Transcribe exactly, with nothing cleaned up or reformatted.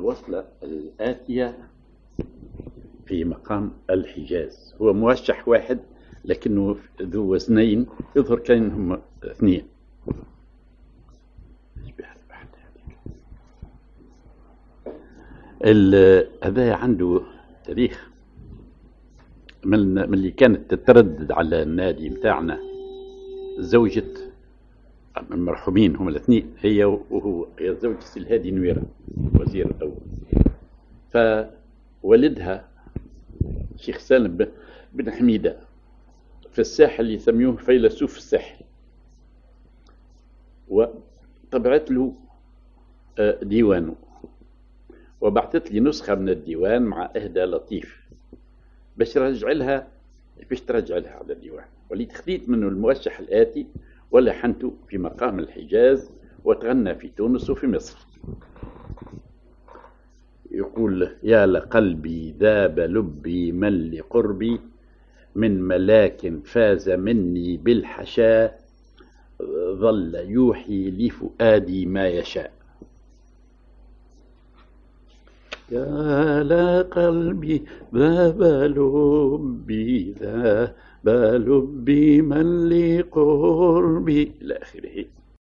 الوصلة الآتية في مقام الحجاز، هو موشح واحد لكنه ذو وزنين، يظهر كأنهم اثنين. هذا عنده تاريخ من من اللي كانت تتردد على النادي متاعنا زوجة المرحومين هم الاثنين، هي وهو، هي زوجة الهادي نويرة وزير الأول. فولدها شيخ سالم بن حميدة في الساحل يسميوه فيلسوف الساحل، وطبعت له ديوانه، وبعثت لي نسخة من الديوان مع إهداء لطيف باش رجع لها باش ترجع لها على الديوان، وليت خذيت منه الموشح الآتي ولحنته في مقام الحجاز وتغنى في تونس وفي مصر. يقول: يا لقلبي ذاب لبي من لقربي، من ملاك فاز مني بالحشا، ظل يوحي لفؤادي ما يشاء. يا لقلبي ذاب لبي ذاب لبي من لقربي إلى آخره.